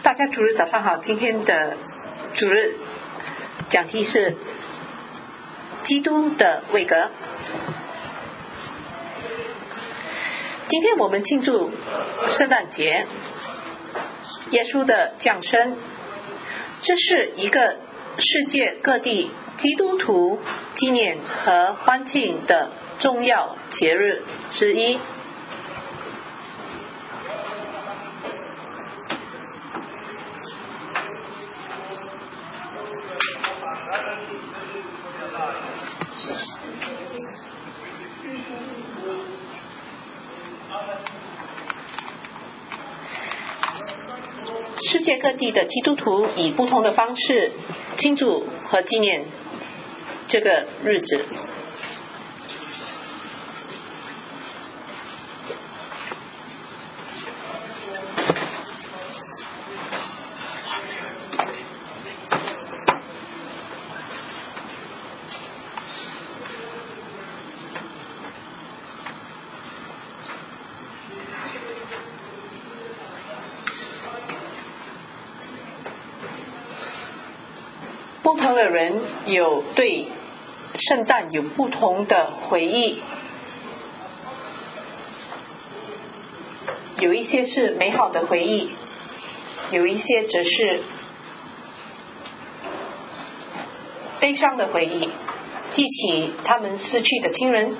大家主日早上好，今天的主日讲题是基督的位格。今天我们庆祝圣诞节，耶稣的降生，这是一个世界各地基督徒纪念和欢庆的重要节日之一。世界各地的基督徒以不同的方式庆祝和纪念这个日子。不同的人有对圣诞有不同的回忆，有一些是美好的回忆，有一些则是悲伤的回忆，记起他们失去的亲人。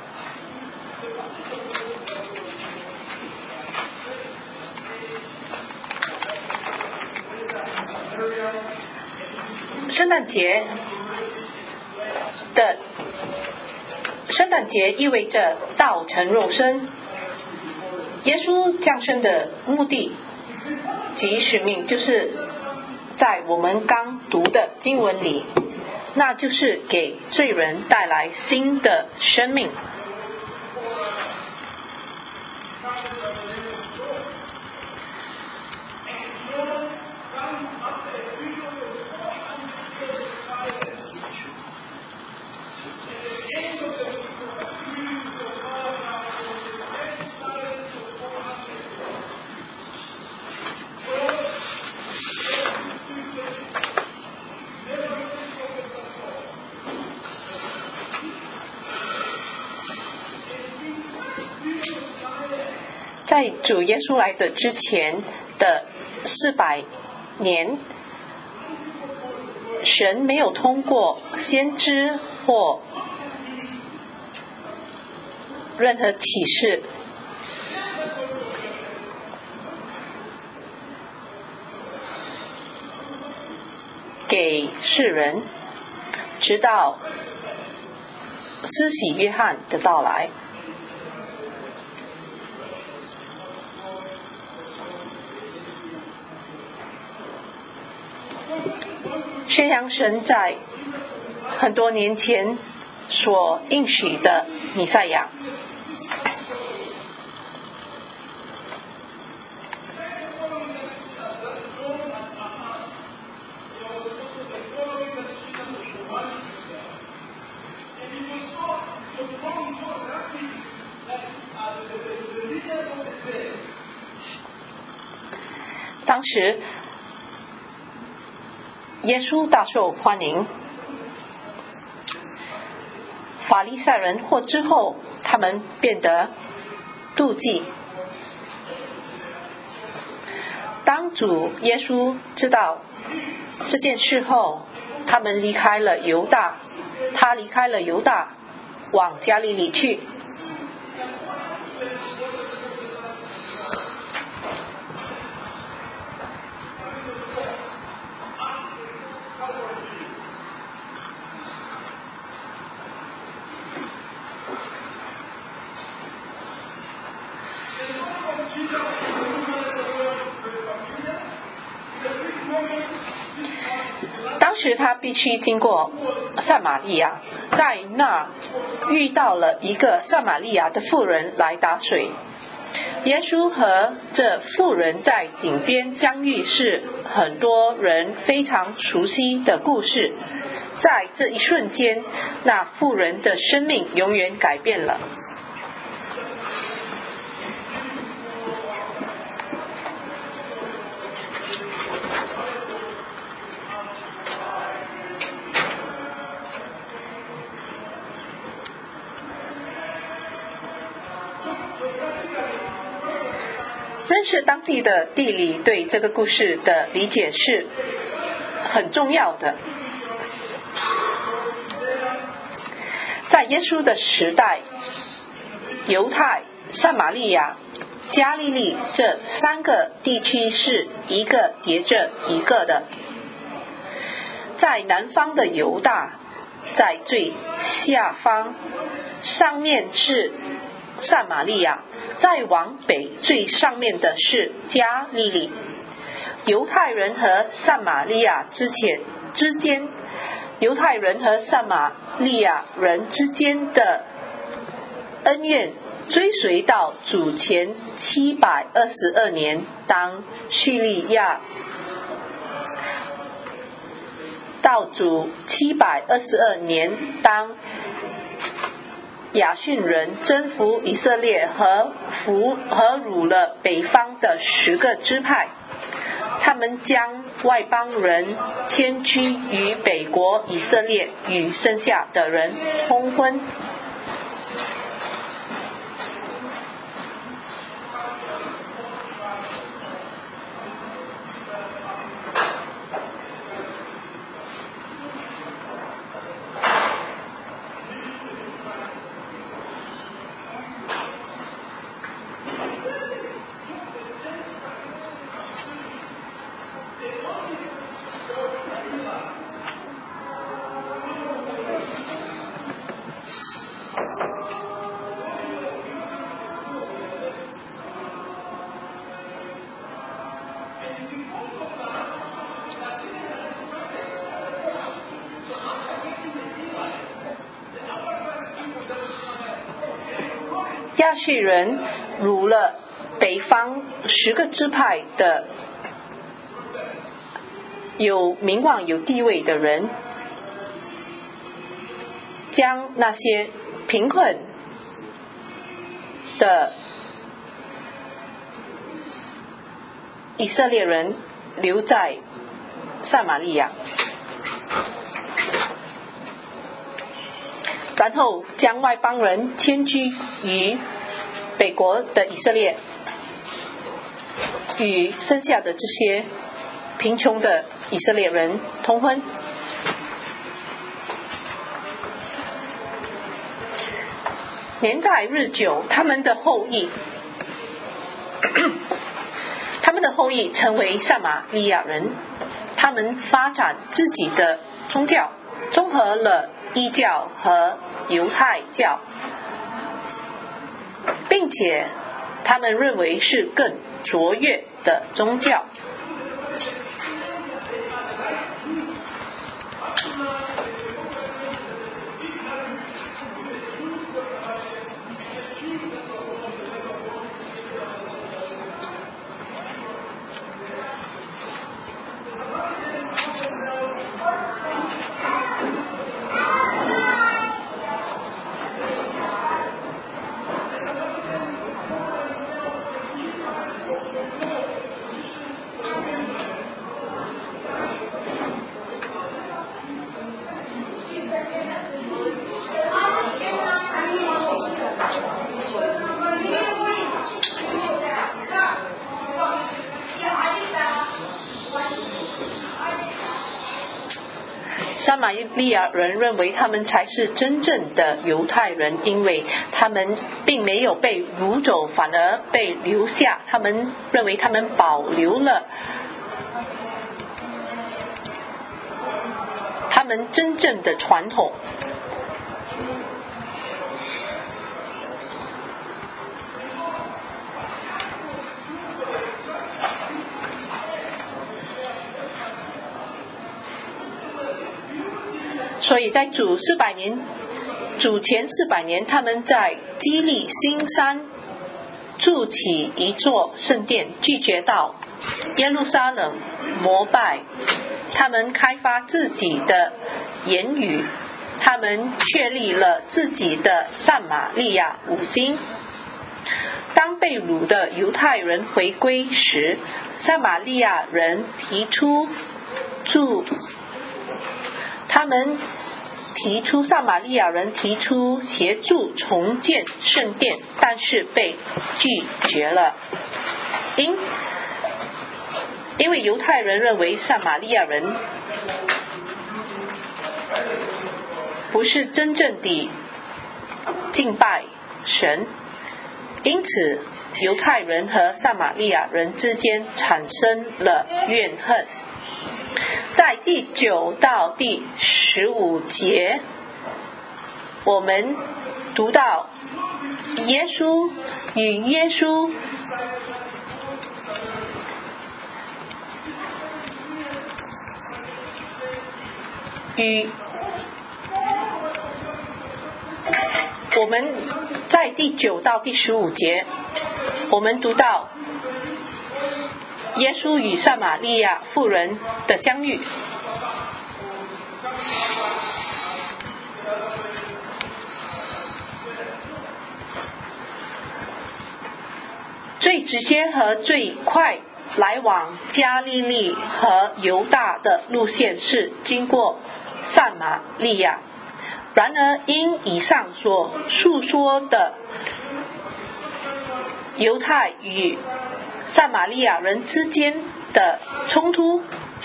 圣诞节意味着道成肉身，耶稣降生的目的及使命就是在我们刚读的经文里，那就是给罪人带来新的生命。在主耶稣来的之前的400年，神没有通过先知或任何启示给世人，直到施洗约翰的到来。宣扬神在很多年前所应许的弥赛亚。当时耶稣大受欢迎，法利赛人或之后他们变得妒忌。当主耶稣知道这件事后，他离开了犹大，往加利利去。当时他必须经过撒玛利亚，在那遇到了一个撒玛利亚的妇人来打水。耶稣和这妇人在井边相遇，是很多人非常熟悉的故事。在这一瞬间，那妇人的生命永远改变了。 认识当地的地理对这个故事的理解是很重要的。在耶稣的时代，犹太、撒玛利亚、加利利这3个地区是一个叠着一个的。在南方的犹大在最下方，上面是撒玛利亚，再往北最上面的是加利利。犹太人和撒玛利亚之间，犹太人和撒玛利亚人之间的恩怨追随到主前722年，当叙利亚到主722年，当亚述人征服以色列和掳了北方的10个支派，他们将外邦人迁居于北国以色列，与剩下的人通婚。亚述人掳了北方10个支派的有名望有地位的人，将那些贫困的以色列人留在撒玛利亚，然后将外邦人迁居于北国的以色列，与剩下的这些贫穷的以色列人通婚。年代日久，他们的后裔成为撒玛利亚人，他们发展自己的宗教，综合了异教和犹太教，并且他们认为是更卓越的宗教。撒玛利亚人认为他们才是真正的犹太人，因为他们并没有被掳走，反而被留下。他们认为他们保留了他们真正的传统。所以在主前400年，他们在基利新山筑起一座圣殿，拒绝到耶路撒冷膜拜。他们开发自己的言语，他们确立了自己的撒玛利亚五经。当被掳的犹太人回归时，撒玛利亚人撒玛利亚人提出协助重建圣殿，但是被拒绝了。 因为犹太人认为撒玛利亚人不是真正的敬拜神，因此犹太人和撒玛利亚人之间产生了怨恨。在第9到第15节，我们读到耶稣我们在第9到第15节，我们读到耶稣与撒玛利亚妇人的相遇。最直接和最快来往加利利和犹大的路线是经过撒玛利亚。然而因以上所述说的犹太与撒玛利亚人之间的冲突，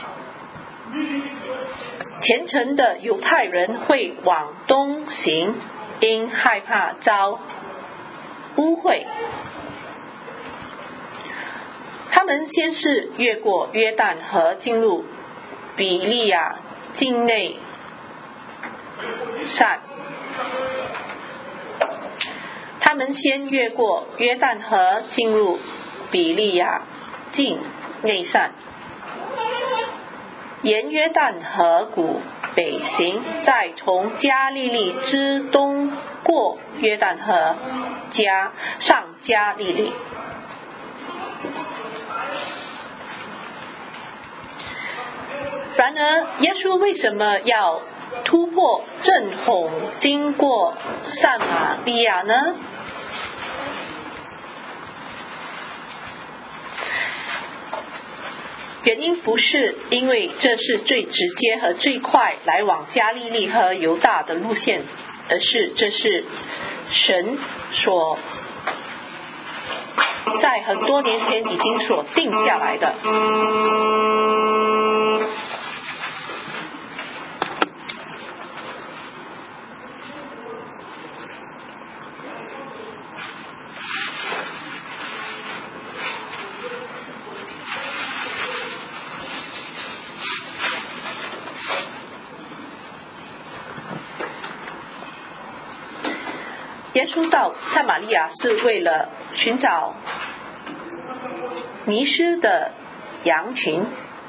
虔诚的犹太人会往东行，因害怕遭污秽。他们先是越过约旦河进入比利亚境内善，他们先越过约旦河进入比利亚境内善，沿约旦河谷北行，再从加利利之东过约旦河上加利利。然而耶稣为什么要突破正统经过撒玛利亚呢？原因不是因为这是最直接和最快来往加利利和犹大的路线，而是这是神所在很多年前已经所定下来的。耶稣到撒玛利亚是为了寻找迷失的羊群。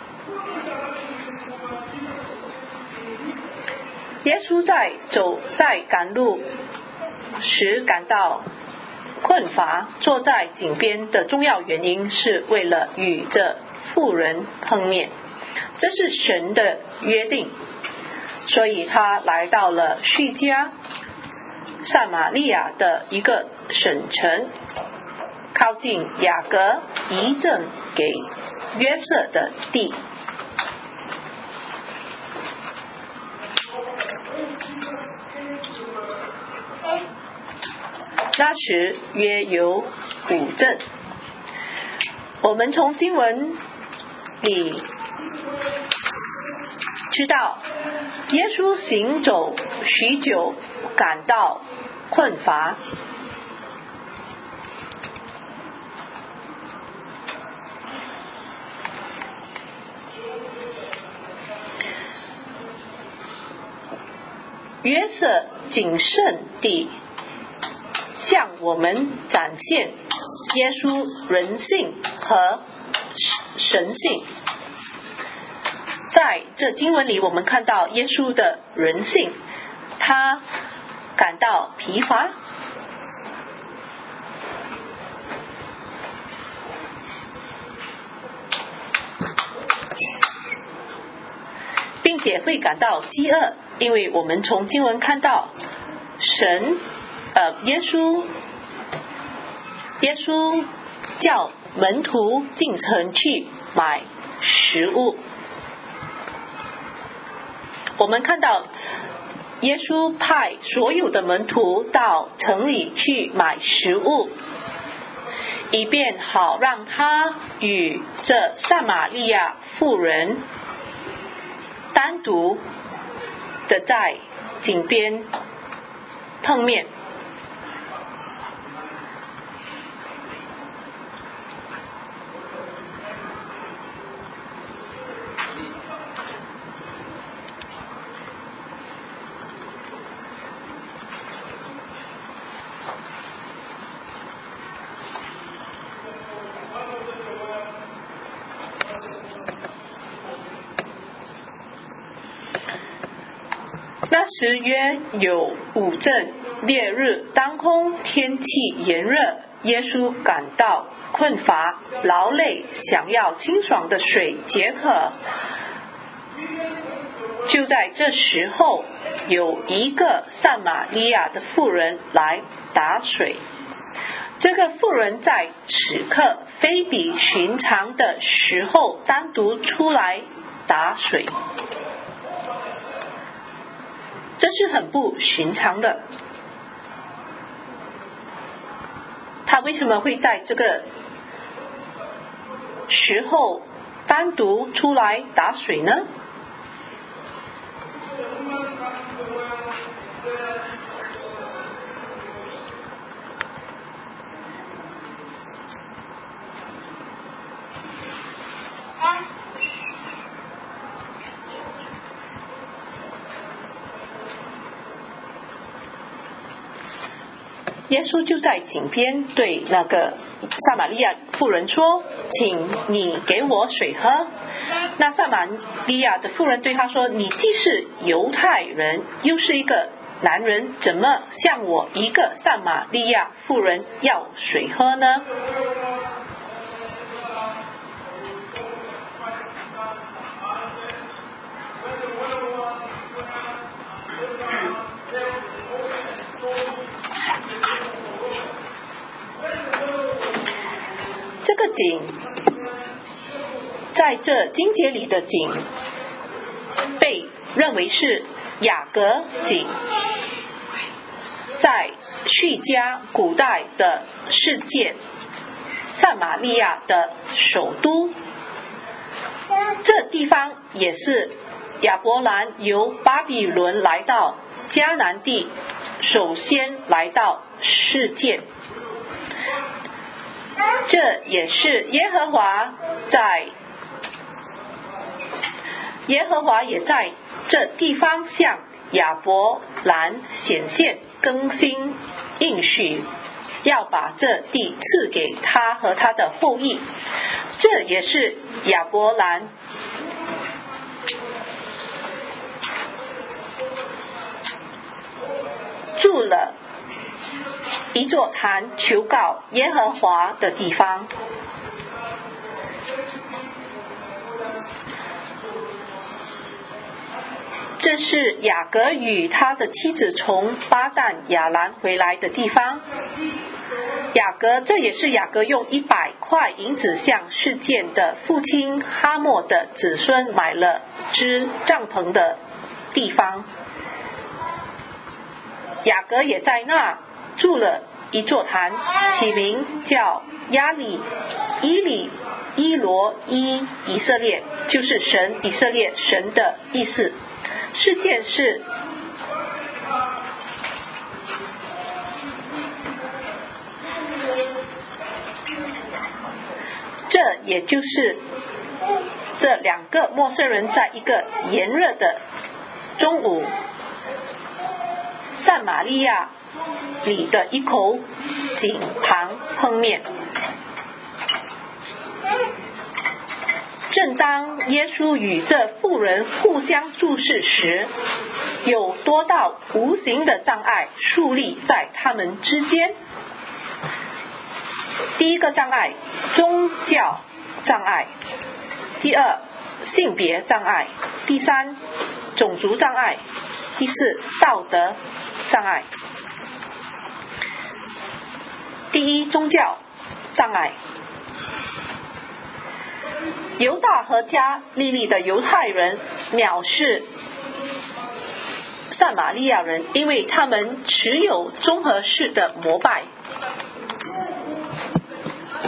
耶稣在赶路时感到困乏，坐在井边的重要原因是为了与这妇人碰面，这是神的约定，所以他来到了叙加撒玛利亚的一个省城，靠近雅各遗赠给约瑟的地。那时约有5阵。我们从经文里知道，耶稣行走许久，感到困乏。约瑟谨慎地向我们展现耶稣人性和神性。在这经文里，我们看到耶稣的人性，他感到疲乏，并且会感到饥饿，因为我们从经文看到耶稣叫门徒进城去买食物。我们看到耶稣派所有的门徒到城里去买食物， 以便好让他与这撒玛利亚妇人单独的在井边碰面。那时约有午正，烈日当空，天气炎热，耶稣感到困乏劳累，想要清爽的水解渴。就在这时候，有一个撒玛利亚的妇人来打水。这个妇人在此刻非比寻常的时候单独出来打水，这是很不寻常的。他为什么会在这个时候单独出来打水呢？耶稣就在井边对那个撒玛利亚妇人说，请你给我水喝。那撒玛利亚的妇人对他说，你既是犹太人，又是一个男人，怎么向我一个撒玛利亚妇人要水喝呢？这个井，在这经节里的井被认为是雅各井，在叙加古代的世界，撒玛利亚的首都。这地方也是亚伯兰由巴比伦来到迦南地，首先来到世界。这也是耶和华也在这地方向亚伯兰显现更新应许，要把这地赐给他和他的后裔。这也是亚伯兰住了一座坛求告耶和华的地方。这是雅各与他的妻子从巴旦亚兰回来的地方。这也是雅各用100块银子向示剑的父亲哈莫的子孙买了支帐篷的地方。雅各也在那住了一座坛，起名叫伊罗伊以色列，就是神以色列神的意思。事件是这也就是这2个陌生人在一个炎热的中午，撒玛利亚里的一口井旁碰面。正当耶稣与这妇人互相注视时，有多道无形的障碍树立在他们之间。第一个障碍，宗教障碍；第二，性别障碍；第三，种族障碍；第四，道德障碍。第一，宗教障碍。犹大和加利利的犹太人藐视撒玛利亚人，因为他们持有综合式的膜拜。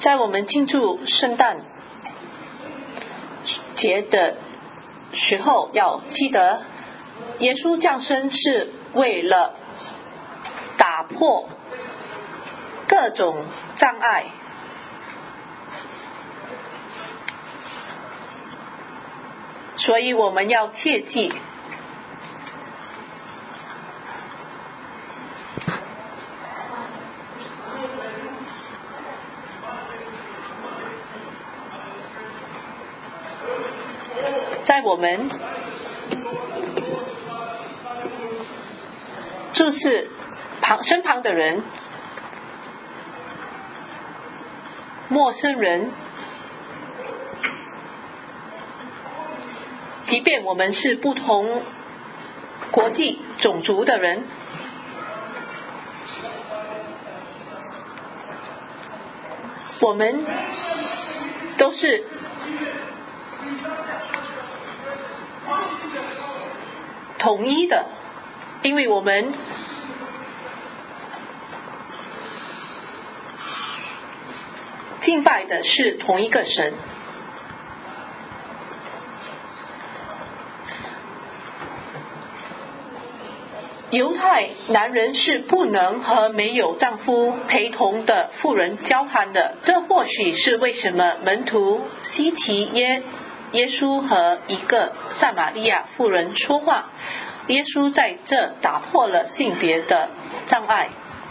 在我们庆祝圣诞节的时候，要记得耶稣降生是为了打破各种障碍，所以我们要切记在我们注视身旁的人、陌生人，即便我们是不同国际种族的人，我们都是统一的，因为我们敬拜的是同一个神。犹太男人是不能和没有丈夫陪同的妇人交谈的，这或许是为什么门徒稀奇耶稣和一个撒玛利亚妇人说话。耶稣在这打破了性别的障碍。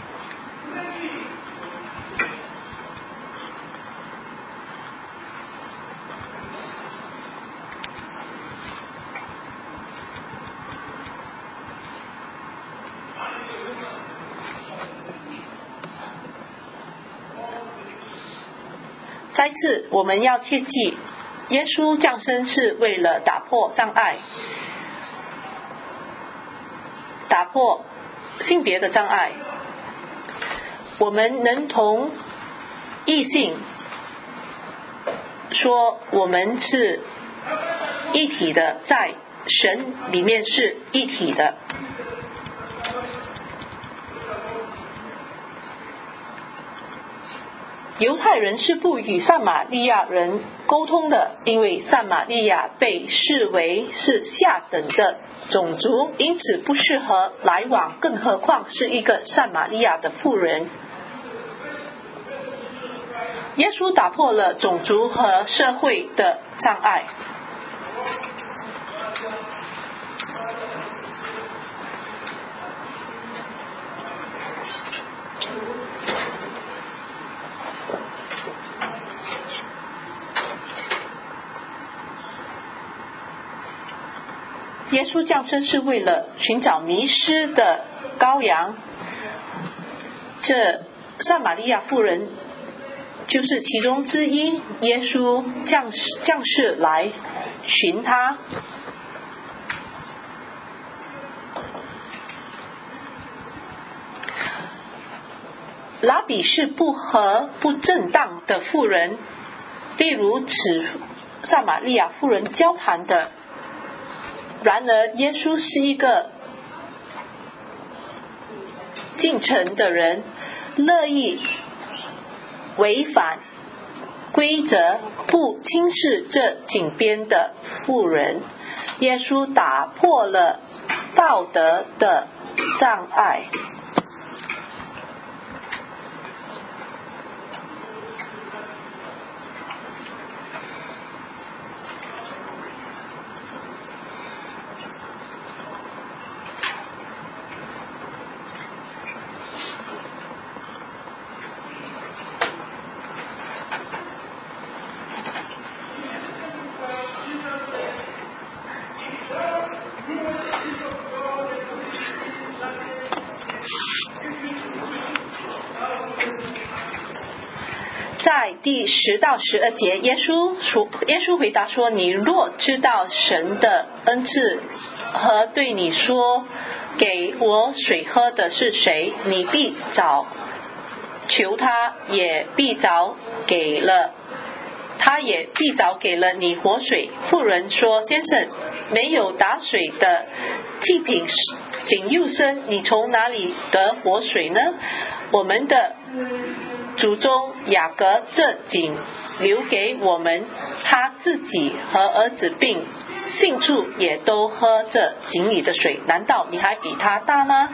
再次，我们要切记，耶稣降生是为了打破障碍，打破性别的障碍。我们能同异性说我们是一体的，在神里面是一体的。犹太人是不与撒玛利亚人沟通的，因为撒玛利亚被视为是下等的种族，因此不适合来往，更何况是一个撒玛利亚的妇人。耶稣打破了种族和社会的障碍。耶稣降生是为了寻找迷失的羔羊，这撒玛利亚妇人就是其中之一。耶稣降世来寻他。拉比是不和不正当的妇人，例如此撒玛利亚妇人交谈的。然而耶稣是一个敬诚的人，乐意违反规则，不轻视这井边的妇人。耶稣打破了道德的障碍。在第10到12节，耶稣回答说：你若知道神的恩赐和对你说给我水喝的是谁，你必早求他，也必早给了，他也必早给了你活水。妇人说：先生，没有打水的器皿，井又深，你从哪里得活水呢？我们的祖宗雅各这井留给我们，他自己和儿子并牲畜也都喝这井里的水，难道你还比他大吗？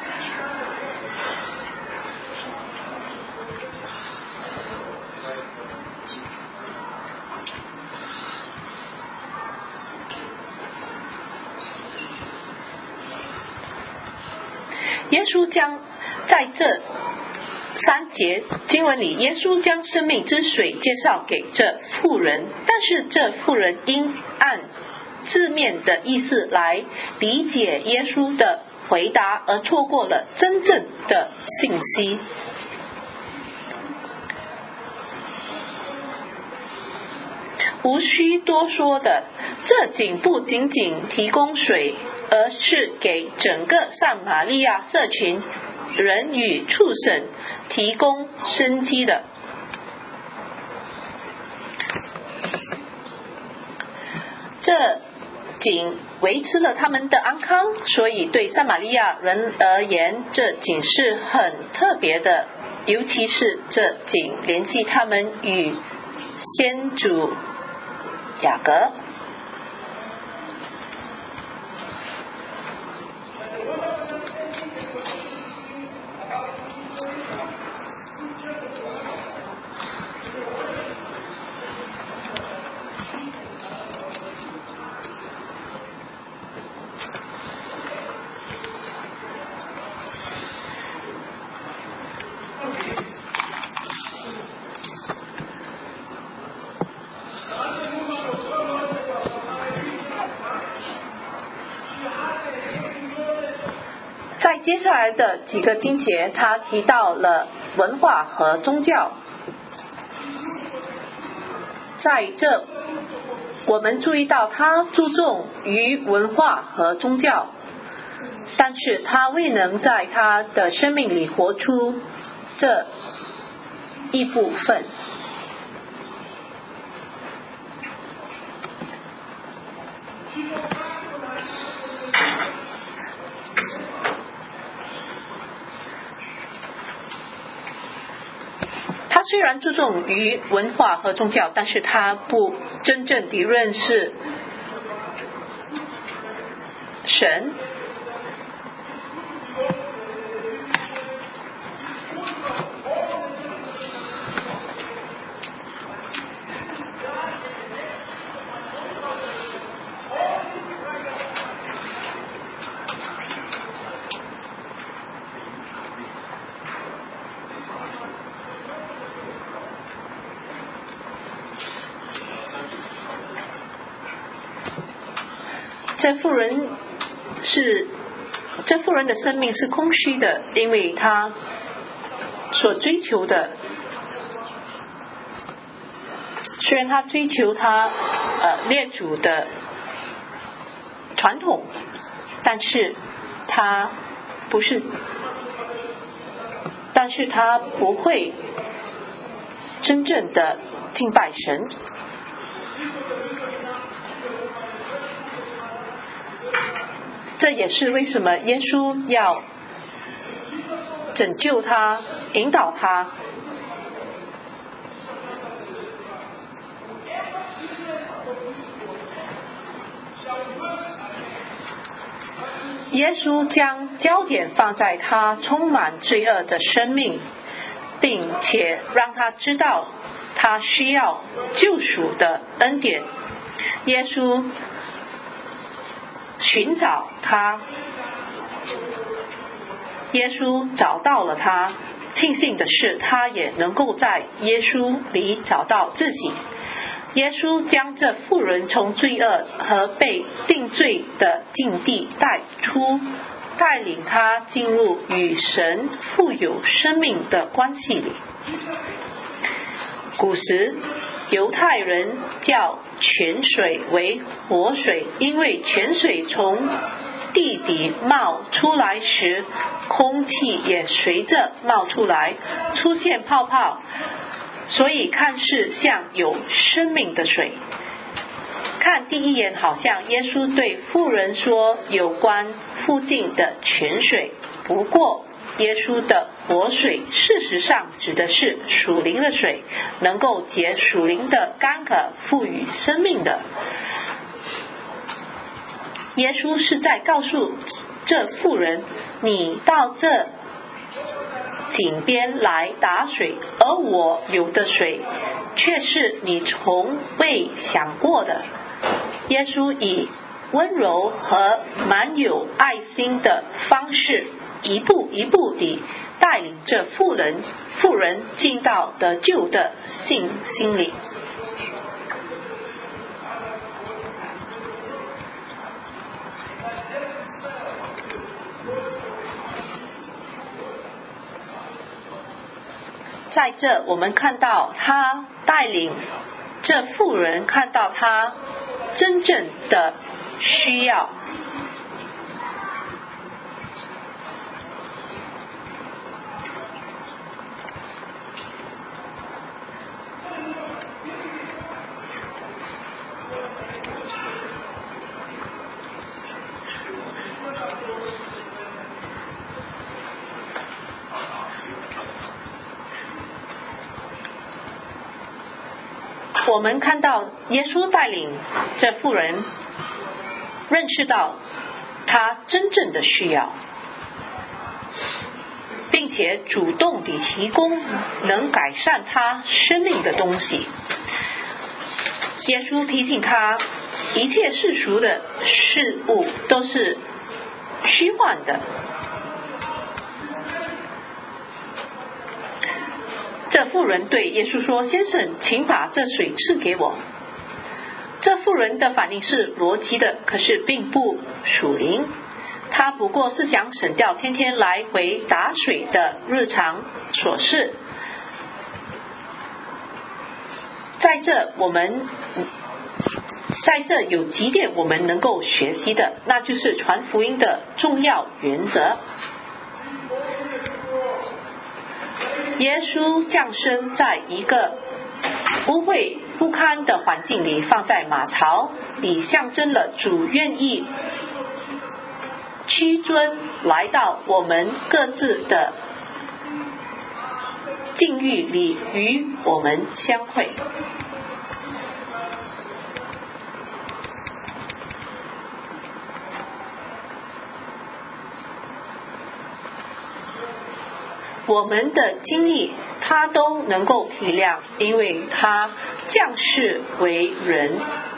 耶稣将在这3节经文里，耶稣将生命之水介绍给这妇人，但是这妇人因按字面的意思来理解耶稣的回答，而错过了真正的信息。无需多说的，这井不仅仅提供水，而是给整个撒玛利亚社群人与畜生提供生机的。这井维持了他们的安康，所以对撒玛利亚人而言，这井是很特别的，尤其是这井联系他们与先祖雅各。在接下来的几个经节，他提到了文化和宗教。在这我们注意到他注重于文化和宗教，但是他未能在他的生命里活出这一部分。他虽然注重于文化和宗教，但是他不真正地认识神。这妇人的生命是空虚的，因为她所追求的，虽然她追求她列祖的传统，但是她不会真正的敬拜神。这也是为什么耶稣要拯救他，引导他。耶稣将焦点放在他充满罪恶的生命，并且让他知道他需要救赎的恩典。耶稣寻找他，耶稣找到了他，庆幸的是他也能够在耶稣里找到自己。耶稣将这妇人从罪恶和被定罪的境地带出，带领他进入与神富有生命的关系里。古时犹太人叫泉水为活水，因为泉水从地底冒出来时，空气也随着冒出来，出现泡泡，所以看似像有生命的水。看第一眼，好像耶稣对妇人说有关附近的泉水，不过耶稣的活水事实上指的是属灵的水，能够解属灵的干渴，赋予生命的。耶稣是在告诉这妇人，你到这井边来打水，而我有的水却是你从未想过的。耶稣以温柔和满有爱心的方式，一步一步地带领着妇人进到得救的信心里。在这我们看到他带领这妇人看到他真正的需要。我们看到耶稣带领这妇人认识到他真正的需要，并且主动地提供能改善他生命的东西。耶稣提醒他，一切世俗的事物都是虚幻的。这妇人对耶稣说，先生，请把这水赐给我。这妇人的反应是逻辑的，可是并不属灵。她不过是想省掉天天来回打水的日常琐事。在这有几点我们能够学习的，那就是传福音的重要原则。耶稣降生在一个污秽不堪的环境里，放在马槽里，象征了主愿意屈尊来到我们各自的境遇里与我们相会。我们的经历他都能够体谅，因为他降世为人，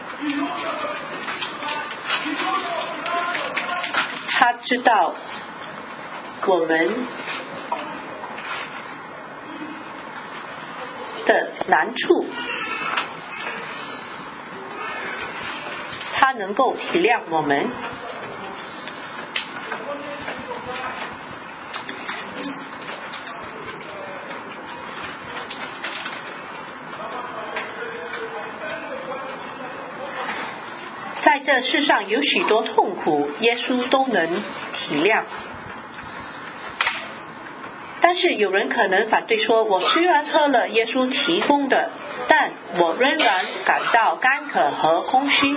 他知道我们的难处，他能够体谅我们。在这世上有许多痛苦，耶稣都能体谅。但是有人可能反对说，我虽然喝了耶稣提供的，但我仍然感到干渴和空虚。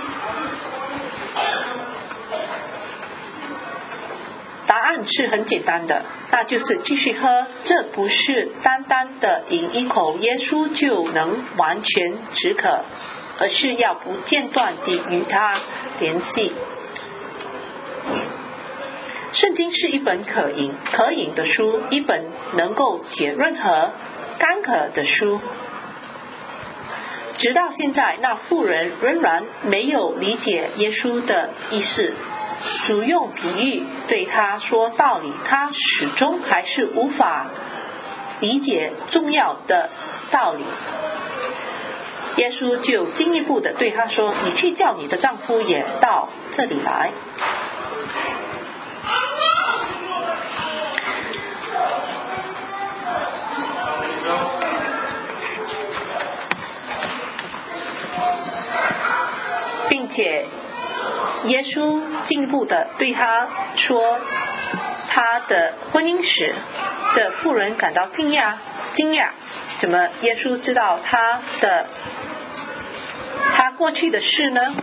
答案是很简单的，那就是继续喝。这不是单单的饮一口耶稣就能完全止渴，而是要不间断地与他联系。圣经是一本可饮的书，一本能够解任何干渴的书。直到现在，那妇人仍然没有理解耶稣的意思。主用比喻对他说道理，他始终还是无法理解重要的道理。耶稣就进一步的对他说，你去叫你的丈夫也到这里来。并且耶稣进一步的对他说他的婚姻史。这妇人感到惊讶，怎么耶稣知道他过去的事呢？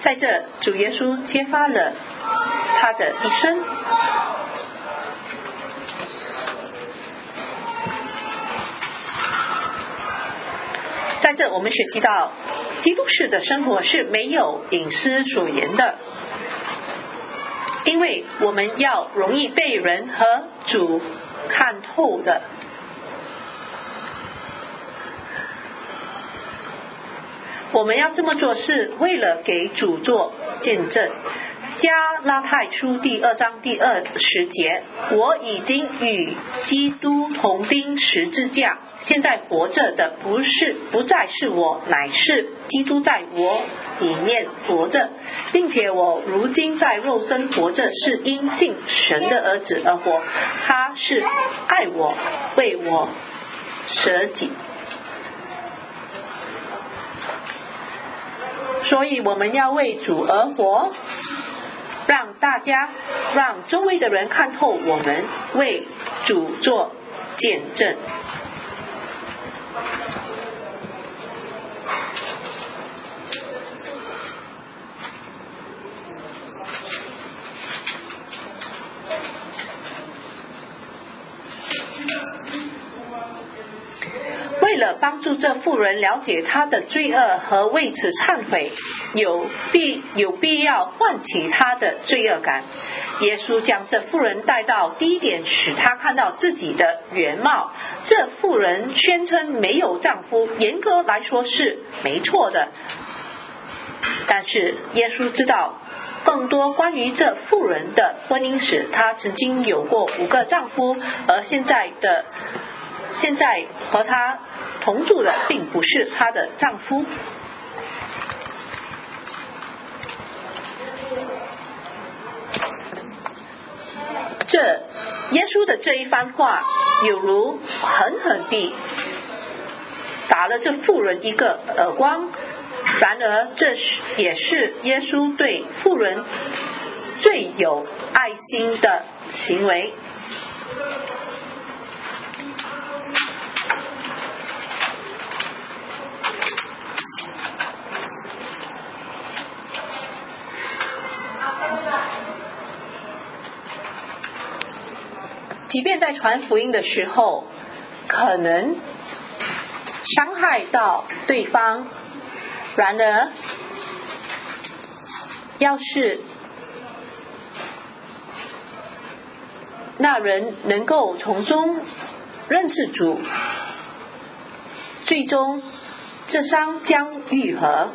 在这，主耶稣揭发了他的一生。在这，我们学习到基督式的生活是没有隐私所言的，因为我们要容易被人和主看透的。我们要这么做是为了给主做见证。加拉太书第2章第20节，我已经与基督同钉十字架，现在活着的不再是我，乃是基督在我里面活着，并且我如今在肉身活着，是因信神的儿子而活，他是爱我，为我舍己。所以我们要为主而活，让周围的人看透我们，为主做见证。为了帮助这妇人了解她的罪恶和为此忏悔，有必要唤起她的罪恶感。耶稣将这妇人带到低点，使她看到自己的原貌。这妇人宣称没有丈夫，严格来说是没错的，但是耶稣知道更多关于这妇人的婚姻史。她曾经有过5个丈夫，而现在和她同住的并不是她的丈夫。耶稣的这一番话有如狠狠地打了这妇人一个耳光，然而这也是耶稣对妇人最有爱心的行为。即便在传福音的时候可能伤害到对方，然而要是那人能够从中认识主，最终这伤将愈合。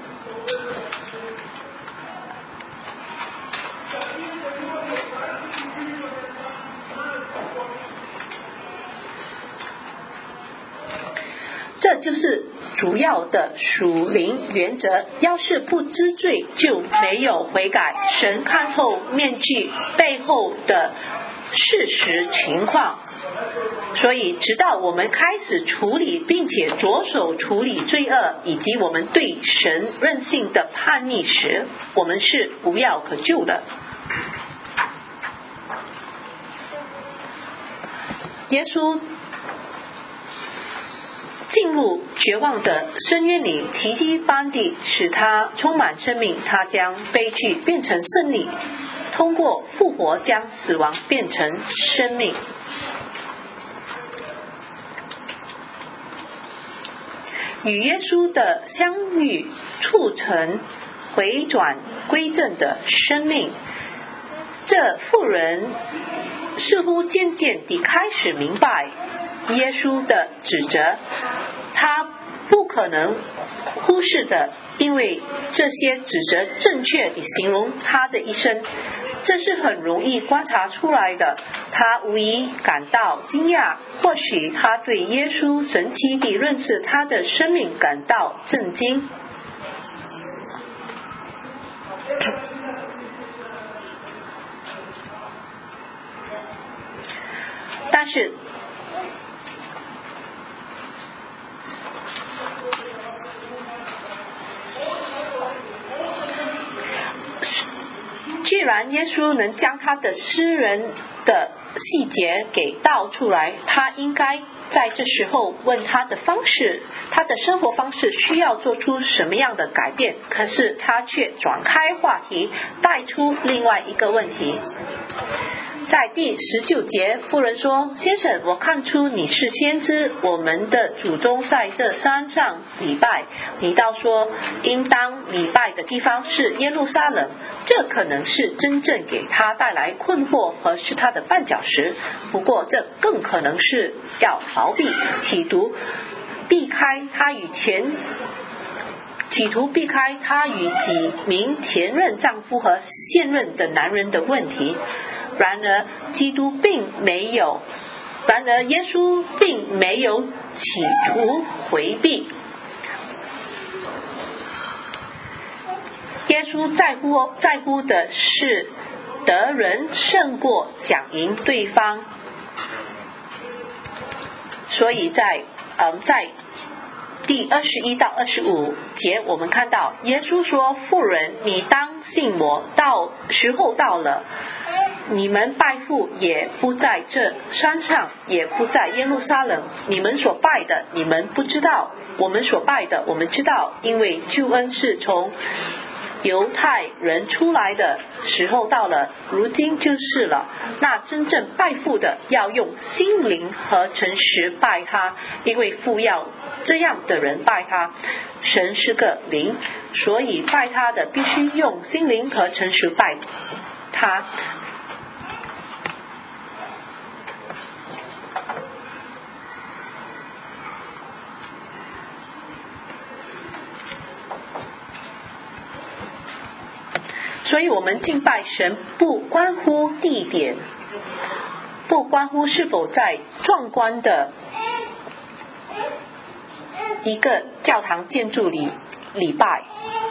这就是主要的属灵原则。要是不知罪，就没有悔改。神看透面具背后的事实情况，所以直到我们开始处理并且着手处理罪恶以及我们对神任性的叛逆时，我们是无药可救的。耶稣进入绝望的深渊里，奇迹般地使他充满生命。他将悲剧变成胜利，通过复活将死亡变成生命。与耶稣的相遇促成回转归正的生命。这妇人似乎渐渐地开始明白耶稣的指责，他不可能忽视的，因为这些指责正确地形容他的一生，这是很容易观察出来的。他无疑感到惊讶，或许他对耶稣神奇地认识他的生命感到震惊。但是既然耶稣能将他的私人的细节给道出来，他应该在这时候问他的方式，他的生活方式需要做出什么样的改变，可是他却转开话题，带出另外一个问题。在第19节，妇人说：先生，我看出你是先知，我们的祖宗在这山上礼拜，你倒说应当礼拜的地方是耶路撒冷，这可能是真正给他带来困惑和是他的绊脚石，不过这更可能是要逃避，企图避开他与几名前任丈夫和现任的男人的问题。然而耶稣并没有企图回避，耶稣在乎的是得人胜过讲赢对方。所以在第21到25节，我们看到耶稣说：妇人，你当信我，时候到了，你们拜父也不在这山上，也不在耶路撒冷。你们所拜的你们不知道，我们所拜的我们知道，因为救恩是从犹太人出来的，时候到了，如今就是了。那真正拜父的要用心灵和诚实拜他，因为父要这样的人拜他。神是个灵，所以拜他的必须用心灵和诚实拜他。所以我们敬拜神不关乎地点，不关乎是否在壮观的一个教堂建筑里礼拜，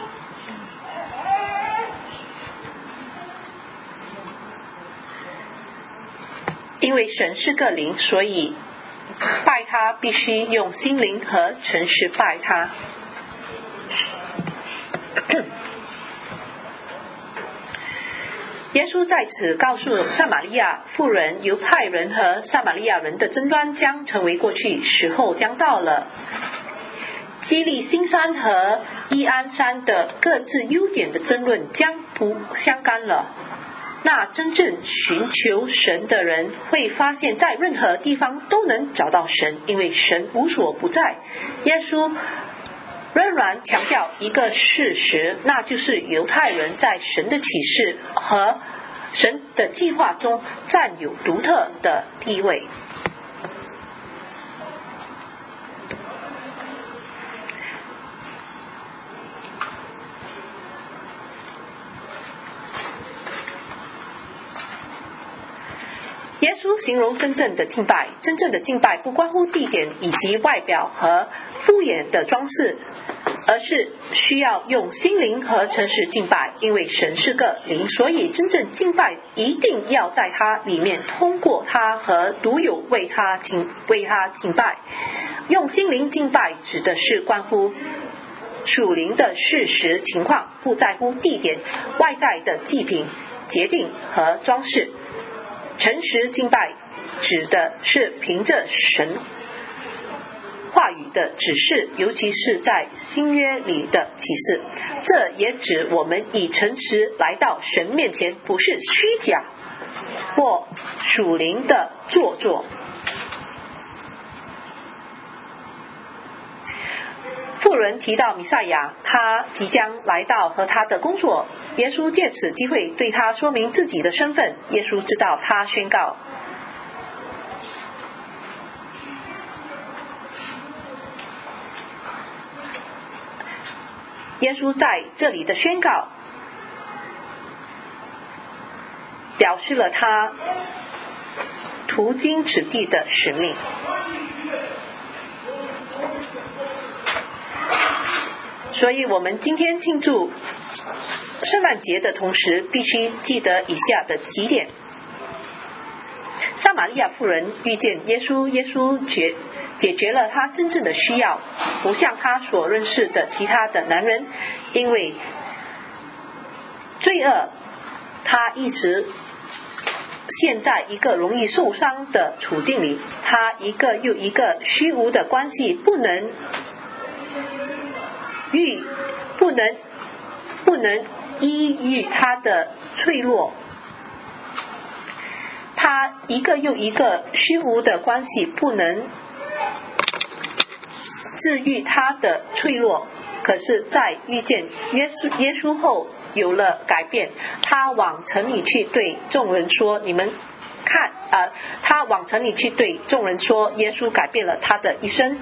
因为神是个灵，所以拜他必须用心灵和诚实拜他。耶稣在此告诉撒玛利亚妇人，犹太人和撒玛利亚人的争端将成为过去，时候将到了。基利新山和伊安山的各自优点的争论将不相干了。那真正寻求神的人会发现，在任何地方都能找到神，因为神无所不在。耶稣仍然强调一个事实，那就是犹太人在神的启示和神的计划中占有独特的地位。耶稣形容真正的敬拜，真正的敬拜不关乎地点以及外表和敷衍的装饰，而是需要用心灵和诚实敬拜，因为神是个灵，所以真正敬拜一定要在他里面通过他和独有为他敬拜。用心灵敬拜指的是关乎属灵的事实情况，不在乎地点、外在的祭品、洁净和装饰。诚实敬拜指的是凭着神话语的指示，尤其是在新约里的启示。这也指我们以诚实来到神面前，不是虚假或属灵的做作。妇人提到弥赛亚，他即将来到和他的工作，耶稣借此机会对他说明自己的身份。耶稣知道他宣告，耶稣在这里的宣告表示了他途经此地的使命。所以我们今天庆祝圣诞节的同时，必须记得以下的几点。撒玛利亚妇人遇见耶稣，耶稣解决了她真正的需要，不像她所认识的其他的男人，因为罪恶她一直陷在一个容易受伤的处境里，他一个又一个虚无的关系不能医愈他的脆弱，他一个又一个虚无的关系不能治愈他的脆弱。可是在遇见耶稣后有了改变，他往城里去对众人说，你们看他往城里去对众人说，耶稣改变了他的一生。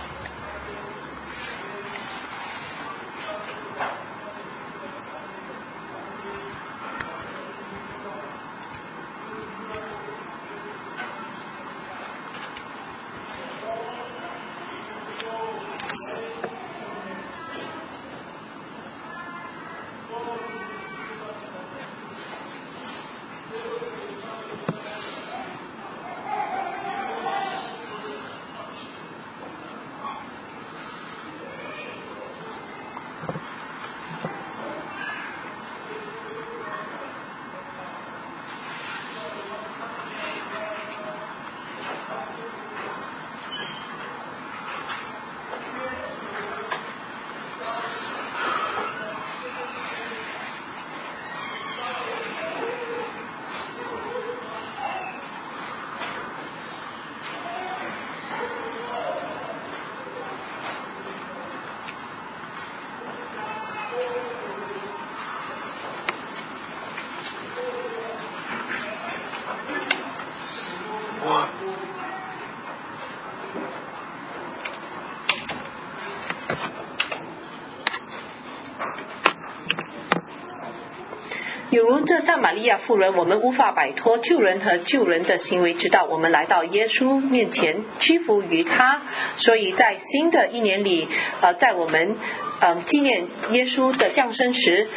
有如这撒玛利亚妇人，我们无法摆脱救人和救人的行为，直到我们来到耶稣面前屈服于他。所以在新的一年里，在我们纪念耶稣的降生时，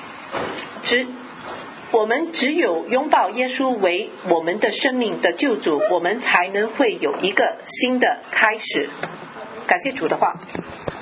我们只有拥抱耶稣为我们的生命的救主，我们才能会有一个新的开始。感谢主的话。